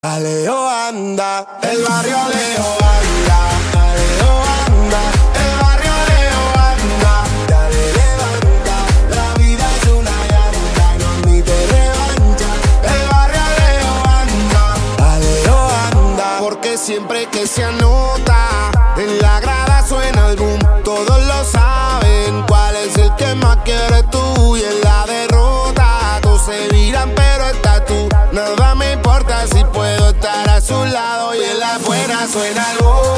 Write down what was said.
Aleo anda, el barrio Aleo anda, Aleo anda, el barrio Aleo anda. Dale, levanta, la vida es una llanta, no admite revancha. El barrio Aleo anda, Aleo anda. Porque siempre que se anota, en la grada suena el boom. Todos lo saben, cuál es el que más quiere tú. Y en la derrota, todos se viran pero estás tú. Nada me importa si puedo estar a su lado y en la afuera suena el boom.